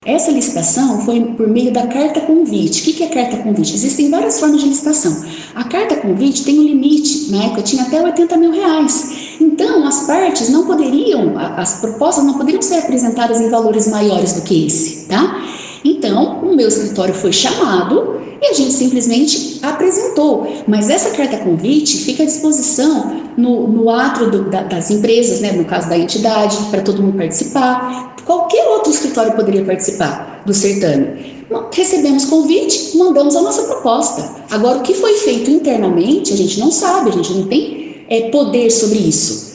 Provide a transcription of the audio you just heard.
Essa licitação foi por meio da carta convite. O que é carta convite? Existem várias formas de licitação. A carta convite tem um limite, na época tinha até R$ 80.000. Então, as partes não poderiam, as propostas não poderiam ser apresentadas em valores maiores do que esse, tá? Então, o meu escritório foi chamado e a gente simplesmente apresentou. Mas essa carta convite fica à disposição no átrio das empresas, né, no caso da entidade, para todo mundo participar. Qualquer outro escritório poderia participar do certame. Recebemos convite, mandamos a nossa proposta. Agora, o que foi feito internamente, a gente não sabe, a gente não tem poder sobre isso.